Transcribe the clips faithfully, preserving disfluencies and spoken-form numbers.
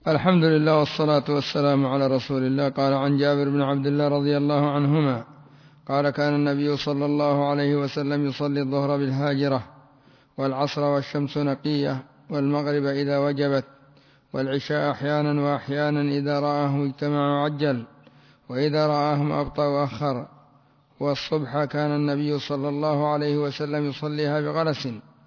الحمد لله والصلاة والسلام على رسول الله. قال عن جابر بن عبد الله رضي الله عنهما قال كان النبي صلى الله عليه وسلم يصلي الظهر بالهاجرة والعصر والشمس نقية والمغرب إذا وجبت والعشاء أحيانا وأحيانا إذا رآه اجتمع وعجل وإذا رآهم أبطأ وأخر، والصبح كان النبي صلى الله عليه وسلم يصليها بغلس.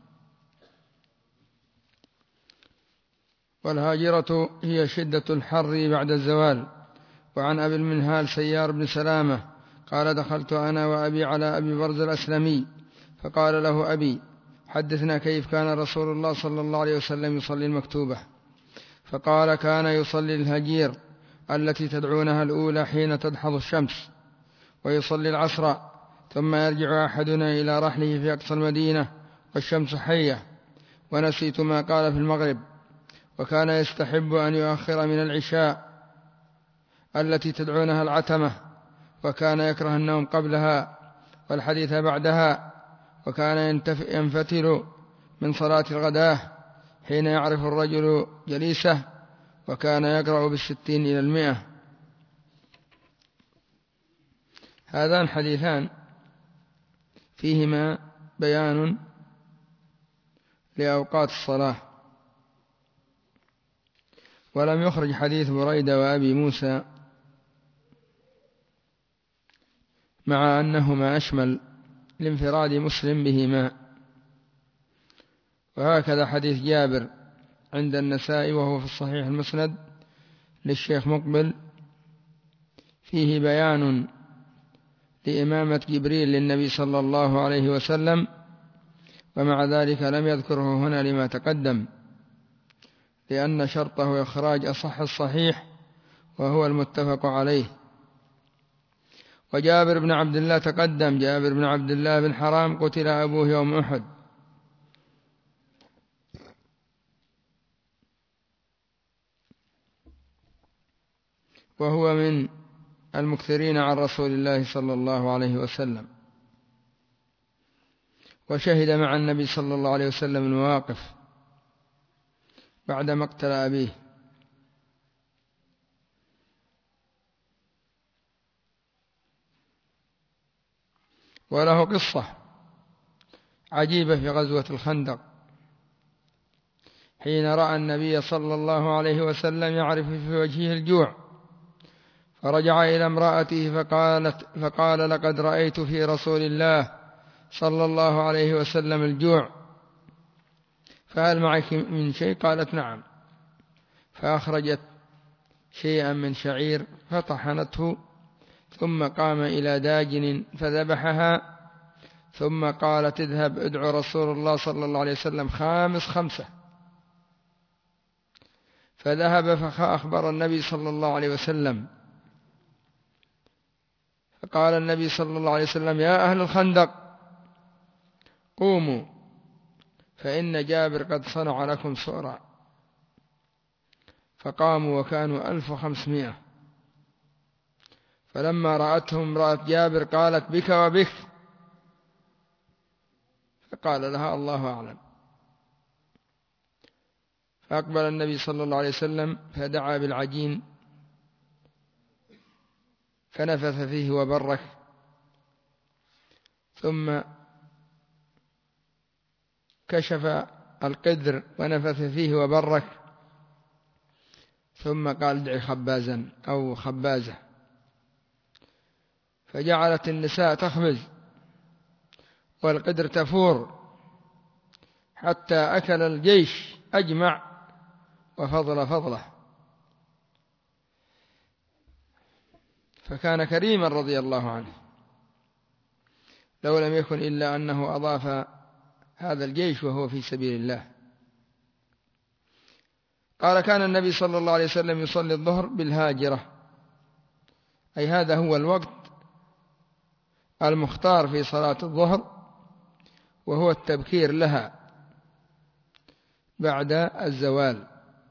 والهاجرة هي شدة الحر بعد الزوال. وعن أبي المنهال سيار بن سلامة قال دخلت أنا وأبي على أبي برز الأسلمي فقال له أبي حدثنا كيف كان رسول الله صلى الله عليه وسلم يصلي المكتوبة؟ فقال كان يصلي الهجير التي تدعونها الأولى حين تدحض الشمس، ويصلي العصر، ثم يرجع أحدنا إلى رحله في أقصى المدينة والشمس حية. ونسيت ما قال في المغرب. وكان يستحب أن يؤخر من العشاء التي تدعونها العتمة، وكان يكره النوم قبلها والحديث بعدها. وكان ينفتل من صلاة الغداة حين يعرف الرجل جليسه، وكان يقرأ بالستين إلى المئة. هذان حديثان فيهما بيان لأوقات الصلاة. ولم يخرج حديث بريدة وأبي موسى مع أنهما أشمل لانفراد مسلم بهما. وهكذا حديث جابر عند النسائي وهو في الصحيح المسند للشيخ مقبل فيه بيان لإمامة جبريل للنبي صلى الله عليه وسلم، ومع ذلك لم يذكره هنا لما تقدم، لأن شرطه إخراج أصح الصحيح وهو المتفق عليه. وجابر بن عبد الله تقدم، جابر بن عبد الله بن حرام قتل أبوه يوم أحد، وهو من المكثرين عن رسول الله صلى الله عليه وسلم، وشهد مع النبي صلى الله عليه وسلم المواقف بعد مقتل أبيه. وله قصة عجيبة في غزوة الخندق، حين رأى النبي صلى الله عليه وسلم يعرف في وجهه الجوع، فرجع إلى امرأته فقالت فقال لقد رأيت في رسول الله صلى الله عليه وسلم الجوع، فهل معك من شيء؟ قالت نعم. فأخرجت شيئا من شعير فطحنته، ثم قام إلى داجن فذبحها، ثم قالت اذهب ادعو رسول الله صلى الله عليه وسلم خامس خمسة. فذهب فأخبر النبي صلى الله عليه وسلم، فقال النبي صلى الله عليه وسلم يا أهل الخندق قوموا فإن جابر قد صنع لكم سؤرا. فقاموا وكانوا ألف وخمسمائة. فلما رأتهم امرأة جابر قالت بك وبك، فقال لها الله أعلم. فأقبل النبي صلى الله عليه وسلم فدعا بالعجين فنفث فيه وبرك، ثم كشف القدر ونفث فيه وبرك، ثم قال ادعي خبازا أو خبازة. فجعلت النساء تخبز والقدر تفور حتى أكل الجيش أجمع وفضل فضله. فكان كريما رضي الله عنه، لو لم يكن إلا أنه أضاف هذا الجيش وهو في سبيل الله. قال كان النبي صلى الله عليه وسلم يصلي الظهر بالهاجرة، أي هذا هو الوقت المختار في صلاة الظهر، وهو التبكير لها بعد الزوال.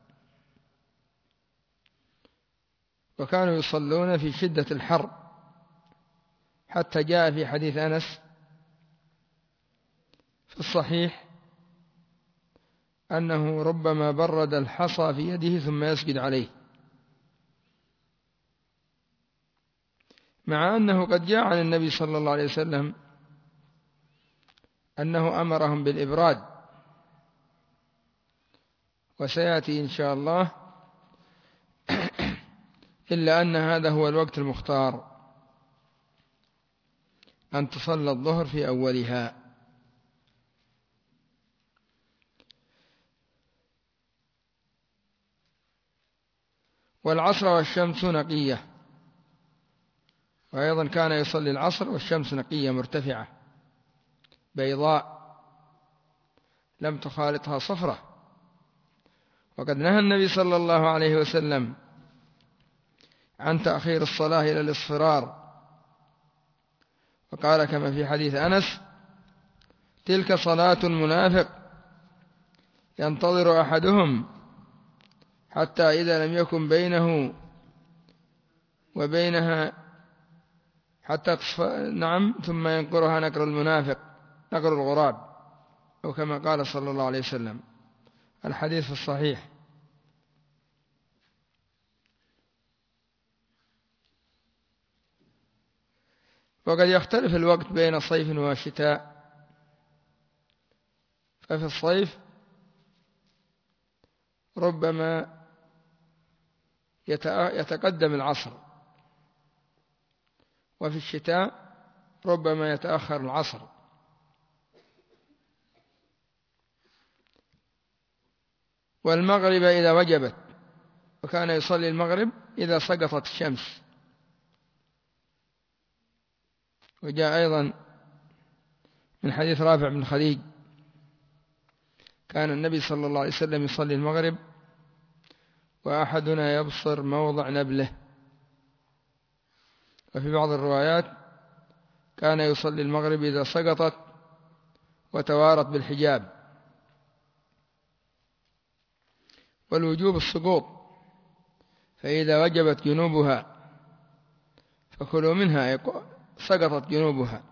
وكانوا يصلون في شدة الحر، حتى جاء في حديث أنس في الصحيح أنه ربما برد الحصى في يده ثم يسجد عليه، مع أنه قد جاء عن النبي صلى الله عليه وسلم أنه أمرهم بالإبراد، وسيأتي إن شاء الله، إلا أن هذا هو الوقت المختار، أن تصلى الظهر في أولها. والعصر والشمس نقية، وأيضا كان يصلي العصر والشمس نقية مرتفعة بيضاء لم تخالطها صفرة. وقد نهى النبي صلى الله عليه وسلم عن تأخير الصلاة إلى الاصفرار، وقال كما في حديث أنس: تلك صلاة المنافق ينتظر أحدهم حتى إذا لم يكن بينه وبينها حتى نعم ثم ينقرها نقر المنافق نقر الغراب، أو كما قال صلى الله عليه وسلم. الحديث الصحيح. وقد يختلف الوقت بين صيف وشتاء، ففي الصيف ربما يتقدم العصر، وفي الشتاء ربما يتأخر العصر. والمغرب إذا وجبت، وكان يصلي المغرب إذا سقطت الشمس. وجاء أيضا من حديث رافع بن خديج: كان النبي صلى الله عليه وسلم يصلي المغرب وأحدنا يبصر موضع نبله. وفي بعض الروايات: كان يصلي المغرب إذا سقطت وتوارت بالحجاب. والوجوب السقوط، فإذا وجبت جنوبها فكلوا منها، سقطت جنوبها.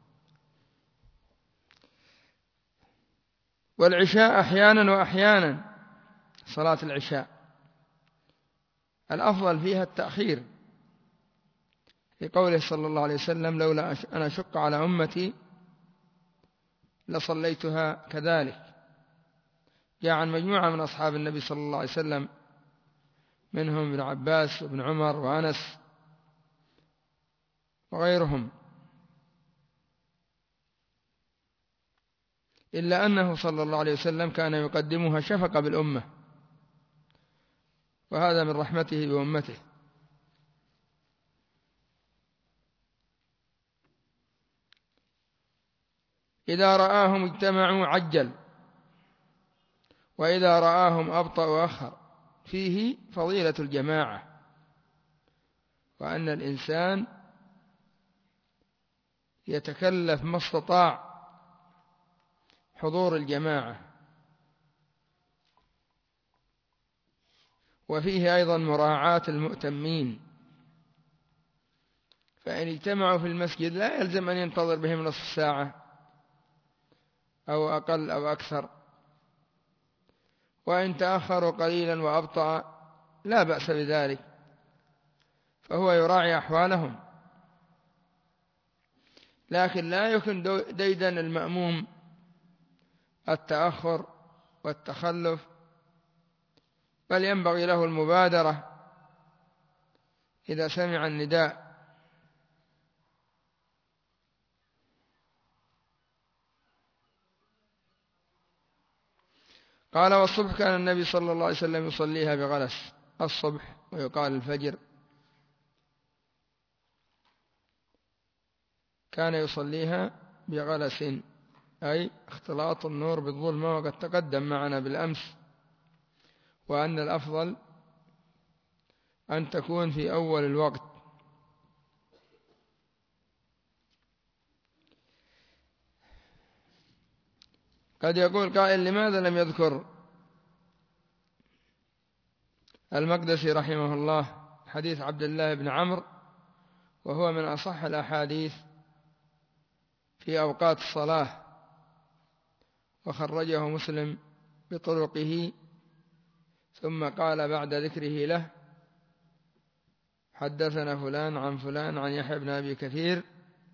والعشاء أحيانا وأحيانا، صلاة العشاء الأفضل فيها التأخير، لقوله صلى الله عليه وسلم: لولا أن أشق على أمتي لصليتها كذلك. جاء عن مجموعة من أصحاب النبي صلى الله عليه وسلم، منهم ابن عباس وابن عمر وأنس وغيرهم، إلا أنه صلى الله عليه وسلم كان يقدمها شفقة بالأمة، وهذا من رحمته بأمته. إذا رآهم اجتمعوا عجل، وإذا رآهم أبطأ وأخر. فيه فضيلة الجماعة، وأن الإنسان يتكلف ما استطاع حضور الجماعة. وفيه أيضا مراعاة المؤتمين، فإن اجتمعوا في المسجد لا يلزم أن ينتظر بهم نصف ساعة أو أقل أو أكثر، وإن تأخروا قليلا وأبطأ لا بأس بذلك، فهو يراعي أحوالهم. لكن لا يكن ديدن المأموم التأخر والتخلف، بل ينبغي له المبادرة إذا سمع النداء. قال: والصبح كان النبي صلى الله عليه وسلم يصليها بغلس. الصبح ويقال الفجر كان يصليها بغلس، أي اختلاط النور بالظلمة، وقد تقدم معنا بالأمس وأن الأفضل أن تكون في أول الوقت. قد يقول قائل: لماذا لم يذكر المقدسي رحمه الله حديث عبد الله بن عمرو، وهو من أصح الأحاديث في أوقات الصلاة، وخرجه مسلم بطرقه، ثم قال بعد ذكره له: حدثنا فلان عن فلان عن يحيى بن أبي كثير: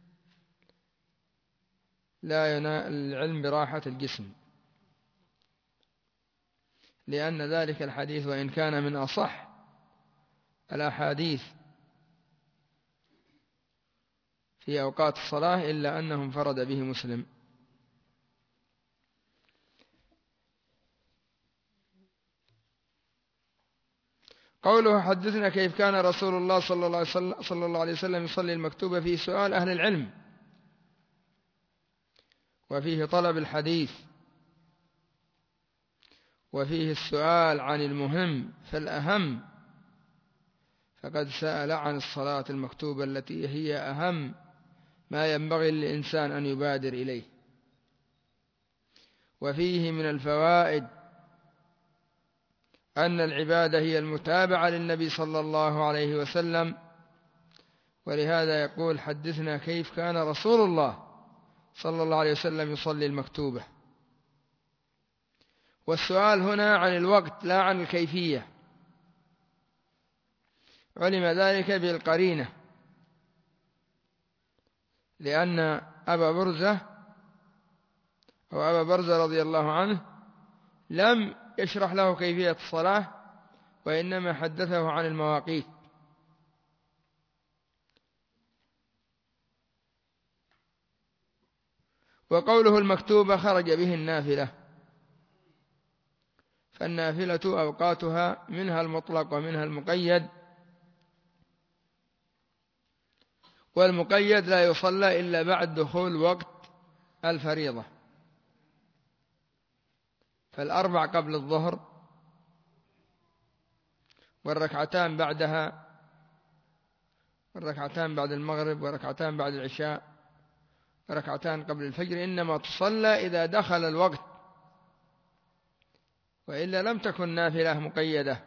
لا ينال العلم براحة الجسم، لأن ذلك الحديث وإن كان من أصح الأحاديث في أوقات الصلاة إلا أنه انفرد به مسلم. قوله: حدثنا كيف كان رسول الله صلى الله عليه وسلم يصلي المكتوبة، فيه سؤال أهل العلم، وفيه طلب الحديث، وفيه السؤال عن المهم فالأهم، فقد سأل عن الصلاة المكتوبة التي هي أهم ما ينبغي للإنسان أن يبادر إليه. وفيه من الفوائد أن العبادة هي المتابعة للنبي صلى الله عليه وسلم، ولهذا يقول: حدثنا كيف كان رسول الله صلى الله عليه وسلم يصلي المكتوبة. والسؤال هنا عن الوقت لا عن الكيفية، علم ذلك بالقرينة، لأن أبا برزة أو أبا برزة رضي الله عنه لم يشرح له كيفية الصلاة، وإنما حدثه عن المواقيت. وقوله المكتوبة خرج به النافلة، فالنافلة أوقاتها منها المطلق ومنها المقيد، والمقيد لا يصلى إلا بعد دخول وقت الفريضة، فالأربع قبل الظهر، والركعتان بعدها، والركعتان بعد المغرب، وركعتان بعد العشاء، وركعتان قبل الفجر، إنما تصلى إذا دخل الوقت، وإلا لم تكن نافلة مقيدة.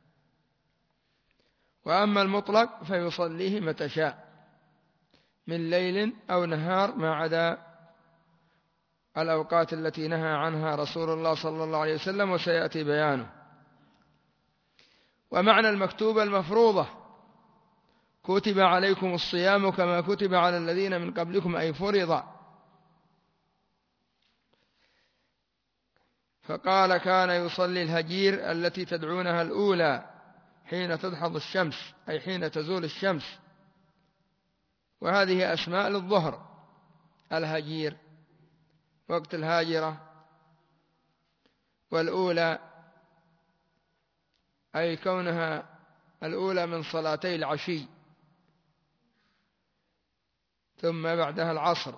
وأما المطلق فيصليه متى شاء من ليل أو نهار، ما عدا الأوقات التي نهى عنها رسول الله صلى الله عليه وسلم، وسيأتي بيانه. ومعنى المكتوبة المفروضة: كتب عليكم الصيام كما كتب على الذين من قبلكم، أي فرض. فقال: كان يصلي الهجير التي تدعونها الأولى حين تدحض الشمس، أي حين تزول الشمس، وهذه أسماء للظهر: الهجير وقت الهاجرة، والأولى أي كونها الأولى من صلاتي العشي، ثم بعدها العصر.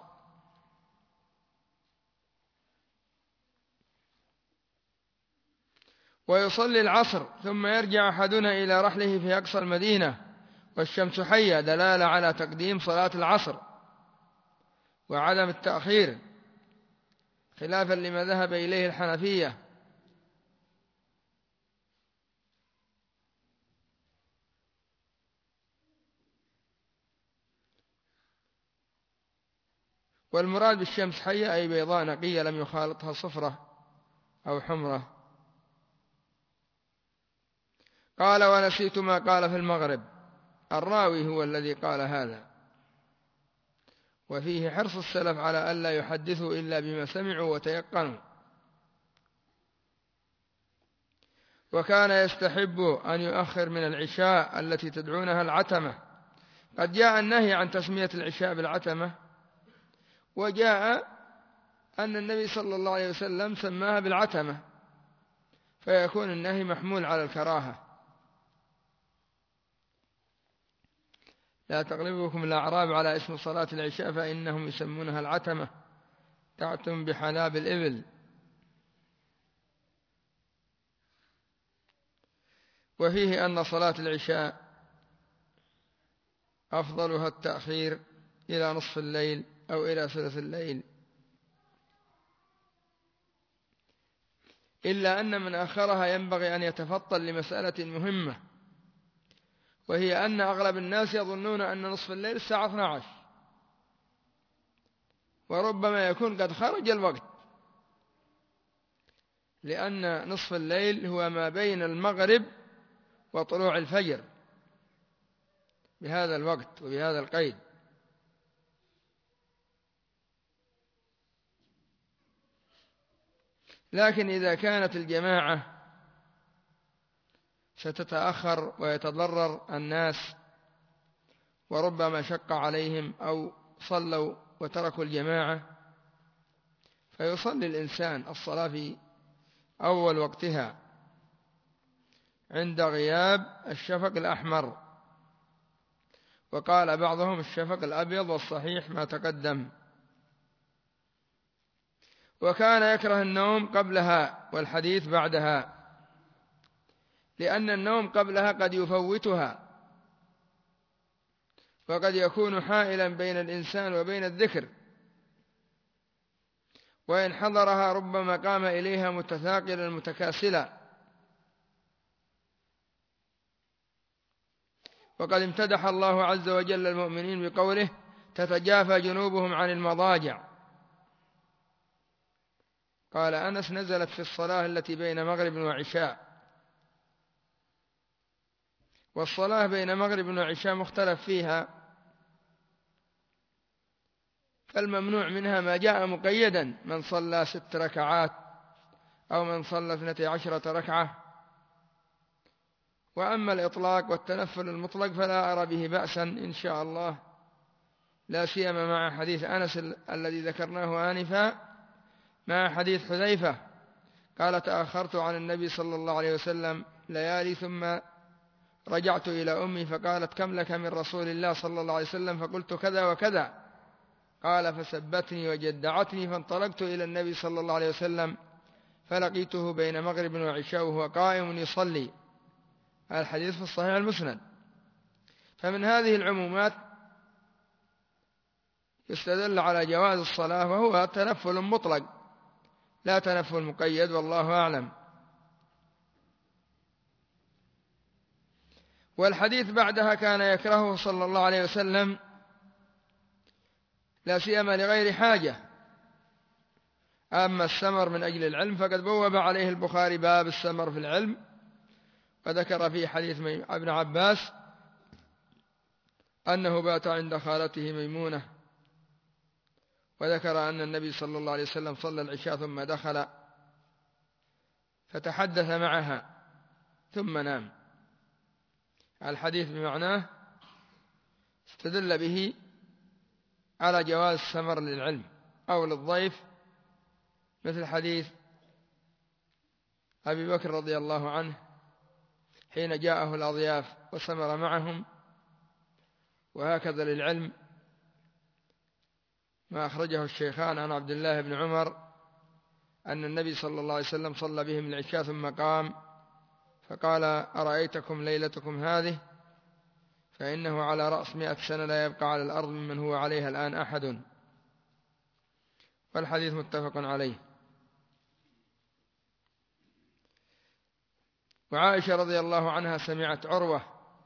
ويصلي العصر ثم يرجع أحدنا إلى رحله في أقصى المدينة والشمس حية، دلالة على تقديم صلاة العصر وعدم التأخير، خلافا لما ذهب إليه الحنفية. والمراد بالشمس حية أي بيضاء نقية لم يخالطها صفرة أو حمرة. قال: ونسيت ما قال في المغرب. الراوي هو الذي قال هذا. وفيه حرص السلف على ألا يحدثوا إلا بما سمعوا وتيقنوا، وكان يستحب أن يؤخر من العشاء التي تدعونها العتمة. قد جاء النهي عن تسمية العشاء بالعتمة، وجاء أن النبي صلى الله عليه وسلم سماها بالعتمة، فيكون النهي محمول على الكراهة. لا تغلبكم الأعراب على اسم صلاة العشاء فإنهم يسمونها العتمة، تعتم بحلاب الإبل. وفيه أن صلاة العشاء أفضلها التأخير إلى نصف الليل أو إلى ثلث الليل، إلا أن من آخرها ينبغي أن يتفطن لمسألة مهمة، وهي أن أغلب الناس يظنون أن نصف الليل الساعة اثنتي عشرة، وربما يكون قد خرج الوقت، لأن نصف الليل هو ما بين المغرب وطلوع الفجر بهذا الوقت وبهذا القيد. لكن إذا كانت الجماعة ستتأخر ويتضرر الناس وربما شق عليهم أو صلوا وتركوا الجماعة، فيصلي الإنسان الصلاة في أول وقتها عند غياب الشفق الأحمر، وقال بعضهم الشفق الأبيض، والصحيح ما تقدم. وكان يكره النوم قبلها والحديث بعدها، لأن النوم قبلها قد يفوتها وقد يكون حائلا بين الإنسان وبين الذكر، وإن حضرها ربما قام إليها متثاقلا متكاسلا. وقد امتدح الله عز وجل المؤمنين بقوله تتجافى جنوبهم عن المضاجع. قال أنس نزلت في الصلاة التي بين مغرب وعشاء، والصلاة بين مغرب وعشاء مختلف فيها، فالممنوع منها ما جاء مقيدا، من صلى ست ركعات أو من صلى اثنتي عشرة ركعة. وأما الإطلاق والتنفل المطلق فلا أرى به بأسا إن شاء الله، لا سيما مع حديث أنس الذي ذكرناه آنفا، مع حديث حذيفة قال تأخرت عن النبي صلى الله عليه وسلم ليالي ثم رجعت إلى أمي فقالت كم لك من رسول الله صلى الله عليه وسلم؟ فقلت كذا وكذا. قال فسبتني وجدعتني، فانطلقت إلى النبي صلى الله عليه وسلم فلقيته بين مغرب وعشاء وهو قائم يصلي. الحديث في الصحيح المسند. فمن هذه العمومات يستدل على جواز الصلاة، وهو تنفل مطلق لا تنفل مقيد، والله أعلم. والحديث بعدها كان يكرهه صلى الله عليه وسلم لا سيما لغير حاجة. أما السمر من أجل العلم فقد بوب عليه البخاري باب السمر في العلم، وذكر في حديث ابن عباس أنه بات عند خالته ميمونة، وذكر أن النبي صلى الله عليه وسلم صلى العشاء ثم دخل فتحدث معها ثم نام. الحديث بمعناه استدل به على جواز السمر للعلم أو للضيف، مثل حديث أبي بكر رضي الله عنه حين جاءه الأضياف وسمر معهم. وهكذا للعلم ما أخرجه الشيخان عن عبد الله بن عمر أن النبي صلى الله عليه وسلم صلى بهم العشاء ثم قام فقال أرأيتكم ليلتكم هذه؟ فإنه على رأس مئة سنة لا يبقى على الأرض ممن هو عليها الآن أحد. والحديث متفق عليه. وعائشة رضي الله عنها سمعت عروة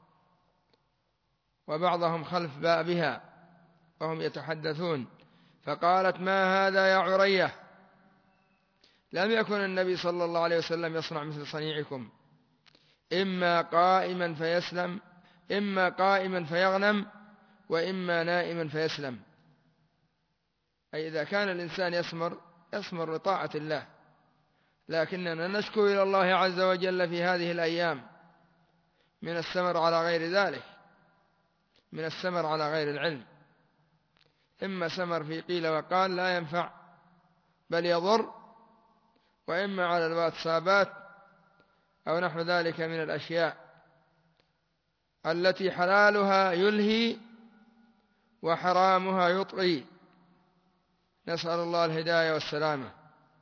وبعضهم خلف بابها وهم يتحدثون، فقالت ما هذا يا عرية؟ لم يكن النبي صلى الله عليه وسلم يصنع مثل صنيعكم، إما قائما فيسلم إما قائما فيغنم وإما نائما فيسلم. أي إذا كان الإنسان يسمر يسمر لطاعة الله، لكننا نشكو إلى الله عز وجل في هذه الأيام من السمر على غير ذلك، من السمر على غير العلم، إما سمر في قيل وقال لا ينفع بل يضر، وإما على الواتسابات أو نحو ذلك من الأشياء التي حلالها يلهي وحرامها يطغي. نسأل الله الهداية والسلامة.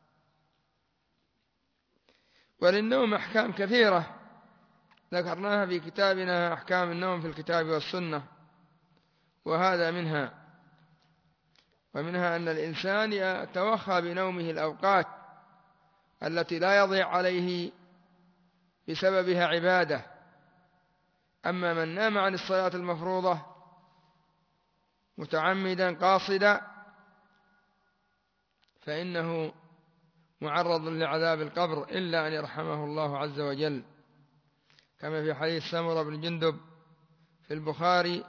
وللنوم أحكام كثيرة ذكرناها في كتابنا أحكام النوم في الكتاب والسنة، وهذا منها. ومنها أن الإنسان يتوخى بنومه الأوقات التي لا يضيع عليه بسببها عبادة. أما من نام عن الصلاة المفروضة متعمدا قاصدا فإنه معرض لعذاب القبر إلا أن يرحمه الله عز وجل، كما في حديث سمرة بن جندب في البخاري: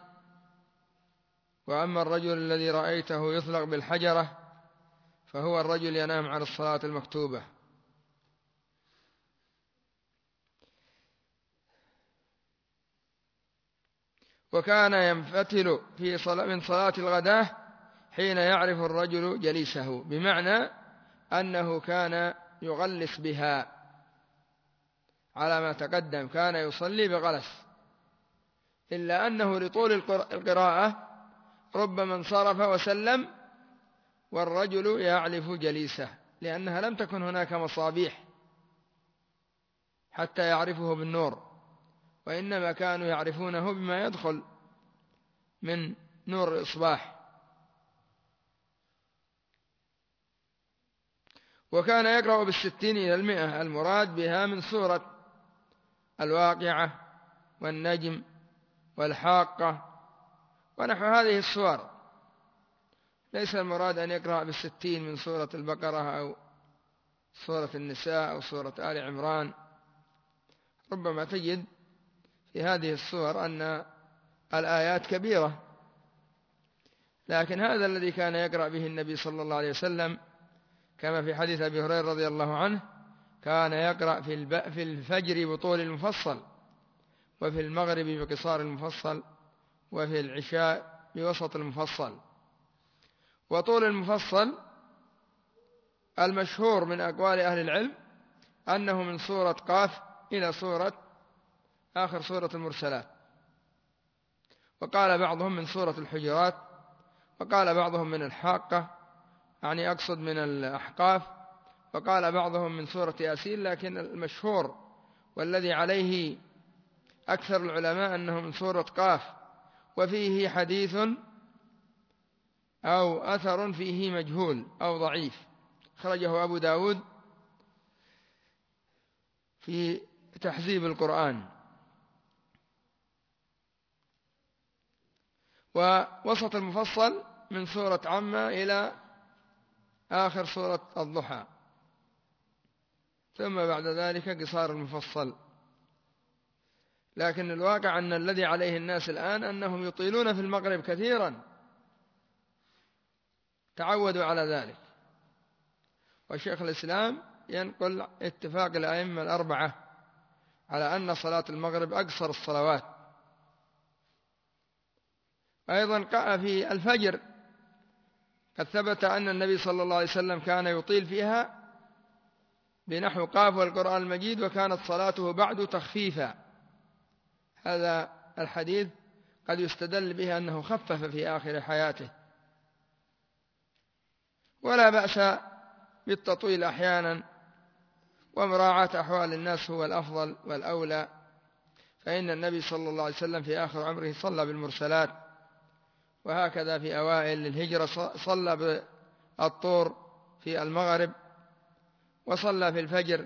وأما الرجل الذي رأيته يطلق بالحجرة فهو الرجل ينام عن الصلاة المكتوبة. وكان ينفتل في صلاة من صلاة الغداة حين يعرف الرجل جليسه، بمعنى أنه كان يغلس بها على ما تقدم، كان يصلي بغلس، إلا أنه لطول القراءة ربما انصرف وسلم والرجل يعرف جليسه، لأنها لم تكن هناك مصابيح حتى يعرفه بالنور، وإنما كانوا يعرفونه بما يدخل من نور الإصباح. وكان يقرأ بالستين إلى المئة، المراد بها من سورة الواقعة والنجم والحاقة ونحو هذه السور. ليس المراد أن يقرأ بالستين من سورة البقرة أو سورة النساء أو سورة آل عمران. ربما تجد في هذه السور أن الآيات كبيرة، لكن هذا الذي كان يقرأ به النبي صلى الله عليه وسلم، كما في حديث أبي هريرة رضي الله عنه: كان يقرأ في الفجر بطول المفصل، وفي المغرب بقصار المفصل، وفي العشاء بوسط المفصل. وطول المفصل المشهور من أقوال أهل العلم أنه من سورة قاف إلى سورة آخر سورة المرسلات، وقال بعضهم من سورة الحجرات، وقال بعضهم من الحاقة، يعني أقصد من الأحقاف، وقال بعضهم من سورة ياسين، لكن المشهور والذي عليه أكثر العلماء أنه من سورة قاف. وفيه حديث أو أثر فيه مجهول أو ضعيف، خرجه أبو داود في تحزيب القرآن. ووسط المفصل من سورة عمة إلى آخر سورة الضحى، ثم بعد ذلك قصار المفصل. لكن الواقع أن الذي عليه الناس الآن أنهم يطيلون في المغرب كثيرا، تعودوا على ذلك. وشيخ الإسلام ينقل اتفاق الأئمة الأربعة على أن صلاة المغرب أقصر الصلوات. أيضا في الفجر قد ثبت أن النبي صلى الله عليه وسلم كان يطيل فيها بنحو قاف والقرآن المجيد، وكانت صلاته بعد تخفيفا. هذا الحديث قد يستدل به أنه خفف في آخر حياته. ولا بأس بالتطويل أحيانا، ومراعاة أحوال الناس هو الأفضل والأولى، فإن النبي صلى الله عليه وسلم في آخر عمره صلى بالمرسلات، وهكذا في أوائل الهجرة صلى بالطور في المغرب، وصلى في الفجر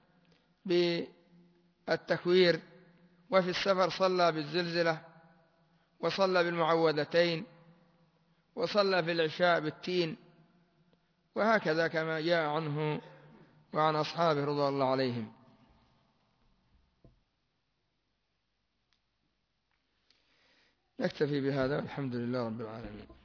بالتكوير، وفي السفر صلى بالزلزلة، وصلى بالمعوذتين، وصلى في العشاء بالتين، وهكذا كما جاء عنه وعن أصحابه رضوان الله عليهم. نكتفي بهذا، الحمد لله رب العالمين.